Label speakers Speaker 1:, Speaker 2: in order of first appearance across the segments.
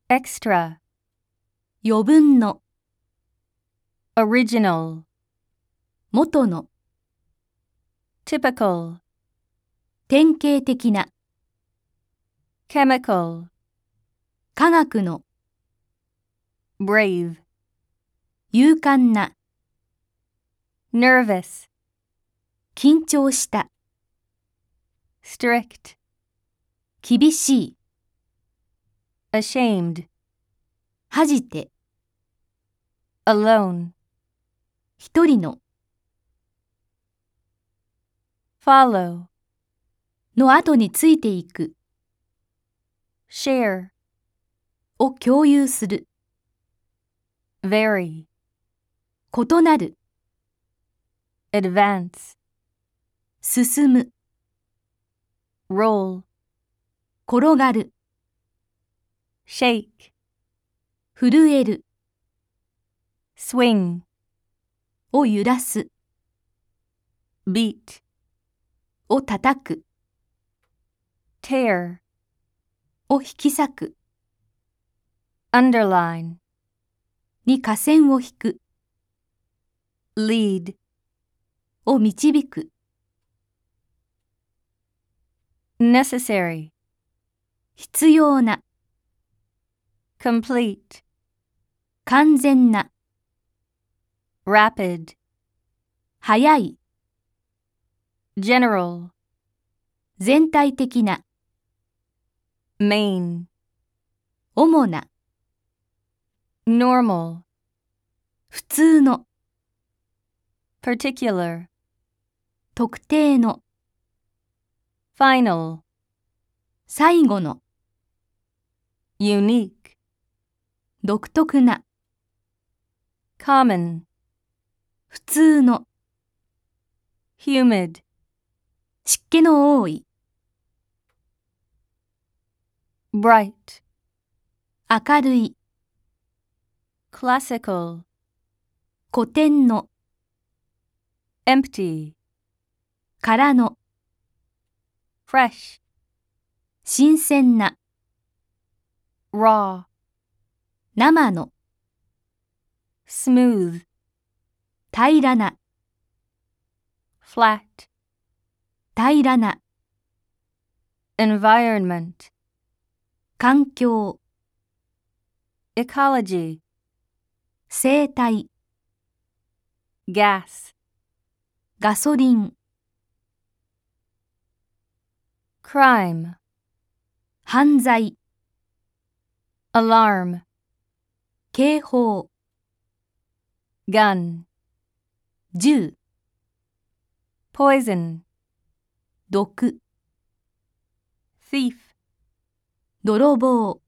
Speaker 1: extra,
Speaker 2: 余分の、
Speaker 1: original,
Speaker 2: 元の、
Speaker 1: typical,
Speaker 2: 典型的な、
Speaker 1: chemical,
Speaker 2: 科学の、
Speaker 1: brave,
Speaker 2: 勇敢な、
Speaker 1: nervous,
Speaker 2: 緊張した、
Speaker 1: strict,
Speaker 2: 厳しい、
Speaker 1: ashamed,
Speaker 2: 恥じて、
Speaker 1: alone,
Speaker 2: 一人の、
Speaker 1: follow,
Speaker 2: の後についていく、
Speaker 1: share,
Speaker 2: を共有する、
Speaker 1: vary,
Speaker 2: 異なる、
Speaker 1: advance,
Speaker 2: 進む、
Speaker 1: roll,
Speaker 2: 転がる、
Speaker 1: shake,
Speaker 2: 震える、
Speaker 1: swing,
Speaker 2: を揺らす、
Speaker 1: beat,
Speaker 2: を叩く、
Speaker 1: tear,
Speaker 2: を引き裂く、
Speaker 1: underline,
Speaker 2: に下線を引く、
Speaker 1: lead,
Speaker 2: を導く、
Speaker 1: necessary,
Speaker 2: 必要な、
Speaker 1: complete,
Speaker 2: 完全な、
Speaker 1: rapid,
Speaker 2: 早い、
Speaker 1: general,
Speaker 2: 全体的な、
Speaker 1: main,
Speaker 2: 主な、
Speaker 1: normal,
Speaker 2: 普通の、
Speaker 1: particular,
Speaker 2: 特定の、
Speaker 1: final,
Speaker 2: 最後の、
Speaker 1: unique,
Speaker 2: 独特な、
Speaker 1: common,
Speaker 2: 普通の、
Speaker 1: humid,
Speaker 2: 湿気の多い、
Speaker 1: bright,
Speaker 2: 明るい、
Speaker 1: classical,
Speaker 2: 古典の、
Speaker 1: empty,
Speaker 2: 空の、
Speaker 1: fresh,
Speaker 2: 新鮮な、
Speaker 1: raw,
Speaker 2: 生の、
Speaker 1: smooth,
Speaker 2: 平らな、
Speaker 1: flat,
Speaker 2: 平らな、
Speaker 1: environment,
Speaker 2: 環境、
Speaker 1: ecology,
Speaker 2: 生態、
Speaker 1: gas,
Speaker 2: ガソリン、
Speaker 1: crime,
Speaker 2: 犯罪、
Speaker 1: alarm,
Speaker 2: 警報、
Speaker 1: gun,
Speaker 2: 銃、
Speaker 1: poison,
Speaker 2: 毒、
Speaker 1: thief,
Speaker 2: 泥棒、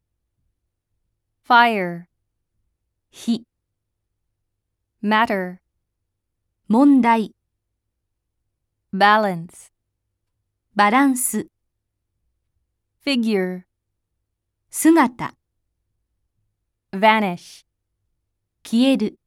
Speaker 1: fire,
Speaker 2: 火、
Speaker 1: matter,
Speaker 2: 問題、
Speaker 1: balance,
Speaker 2: バランス、
Speaker 1: figure,
Speaker 2: 姿、
Speaker 1: vanish,
Speaker 2: 消える。